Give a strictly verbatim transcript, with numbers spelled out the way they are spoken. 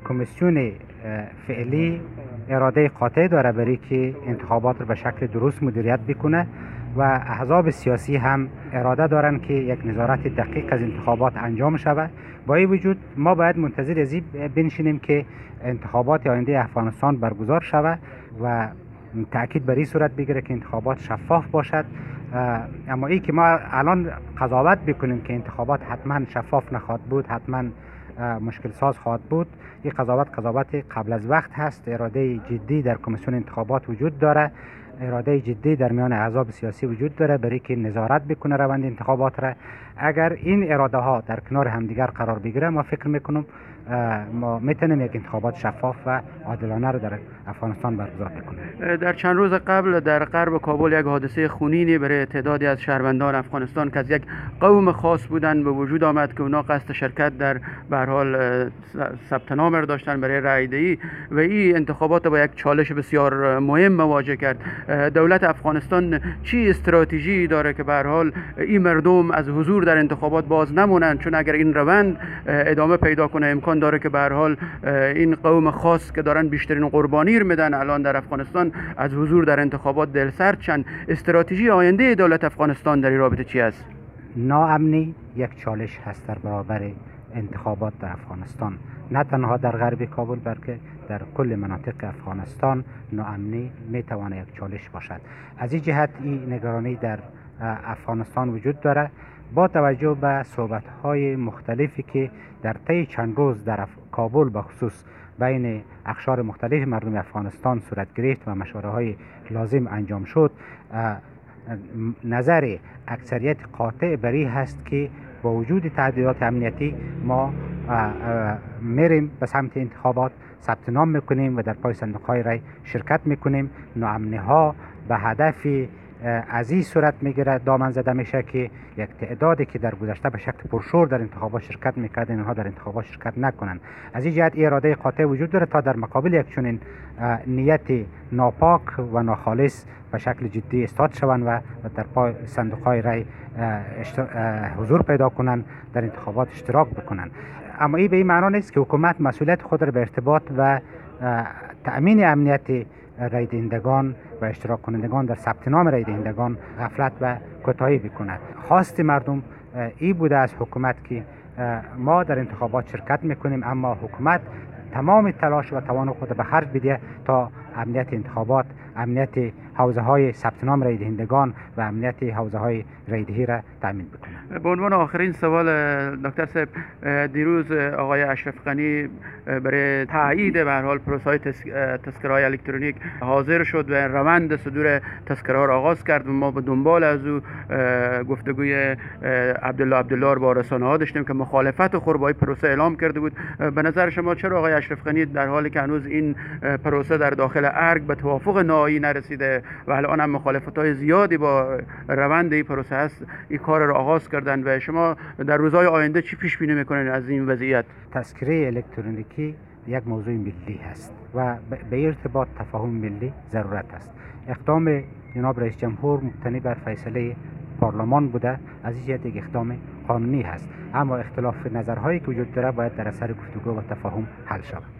کمیسیون فعلی اراده قاطع داره برای که انتخابات رو به شکل درست مدیریت بکنه و احزاب سیاسی هم اراده دارن که یک نظارت دقیق از انتخابات انجام شود. با این وجود ما باید منتظر از این بنشینیم که انتخابات آینده افغانستان برگزار شود و تأکید بر این صورت بگیره که انتخابات شفاف باشد. اما ای که ما الان قضاوت بکنیم که انتخابات حتما شفاف نخواهد بود، حتما مشکل ساز خواهد بود، این قضاوت قضاوت قبل از وقت هست. اراده جدی در کمیسیون انتخابات وجود داره، اراده جدی در میان احزاب سیاسی وجود داره برای که نظارت بکنه روند انتخابات را. اگر این اراده ها در کنار همدیگر قرار بگیره، ما فکر میکنم ما میتونیم یک انتخابات شفاف و عادلانه رو در افغانستان برگزار بکنیم. در چند روز قبل در غرب کابل یک حادثه خونینی برای تعدادی از شهروندان افغانستان که از یک قوم خاص بودن به وجود آمد که اونا قصد شرکت در به هر حال ثبت نام را داشتن برای رای دهی و این انتخابات با یک چالش بسیار مهم مواجه کرد. دولت افغانستان چی استراتژی داره که به هر حال این مردم از حضور در انتخابات باز نمونند؟ چون اگر این روند ادامه پیدا کنه امکان داره که به هر حال این قوم خاص که دارن بیشترین قربانی رو میدن الان در افغانستان از حضور در انتخابات دلسرد شن. استراتژی آینده دولت افغانستان در این رابطه چی است؟ ناامنی یک چالش هست در برابر انتخابات در افغانستان، نه تنها در غرب کابل بلکه در کل مناطق افغانستان ناامنی میتواند یک چالش باشد. از این جهت این نگرانی در افغانستان وجود داره. با توجه به صحبت‌های مختلفی که در طی چند روز در کابل به خصوص بین اقشار مختلف مردم افغانستان صورت گرفت و مشوره‌های لازم انجام شد، نظر اکثریت قاطع بر این هست که با وجود تهدیدات امنیتی ما میریم به سمت انتخابات، ثبت نام میکنیم و در پای صندوق‌های رای شرکت میکنیم. ناامنی‌ها به هدف از این صورت میگیره دامن زده میشه که یک تعدادی که در گذشته به شکل پرشور در انتخابات شرکت میکردن اینها در انتخابات شرکت نکنن. از این جهت اراده قاطع وجود داره تا در مقابل یک چنین نیت ناپاک و ناخالص به شکل جدی ایستاد شوند و در پای صندوق‌های رای حضور پیدا کنن، در انتخابات اشتراک بکنن. اما این به این معنا نیست که حکومت مسئولیت خود را به ارتباط و تأمین امنیت رای دهندگان و اشتراک کنندگان در ثبت نام رای دهندگان غفلت و کوتاهی بکند. خواست مردم این بوده از حکومت که ما در انتخابات شرکت میکنیم، اما حکومت تمام تلاش و توان خود به خرج بده تا امنیت انتخابات، امنیت حوزه های ثبت نام رای دهندگان و امنیت حوزه های رای دهی را تامین بکنه. به عنوان آخرین سوال دکتر صاحب، دیروز آقای اشرف غنی برای تایید به هر حال پروسه های تذکره های الکترونیک حاضر شد و روند صدور تذکره ها را آغاز کرد و ما به دنبال از او گفتگوی عبدالله عبدالله با رسانه ها داشتیم که مخالفت خود با این پروسه اعلام کرده بود. به نظر شما چرا آقای اشرف غنی در حالی که هنوز این پروسه در داخل ارگ به توافق نهایی نرسیده و الان هم مخالفت‌های زیادی با روند این پروسه هست این کار را آغاز کردن و شما در روزهای آینده چی پیش بینی میکنین از این وضعیت؟ تذکره الکترونیکی یک موضوع ملی هست و به ارتباط تفاهم ملی ضرورت است. اقدام جناب رئیس جمهور مبتنی بر فیصله پارلمان بوده، از این جهت یک اقدام قانونی هست، اما اختلاف نظرهایی که وجود داره باید در اثر گفتگو و تفاهم حل شود.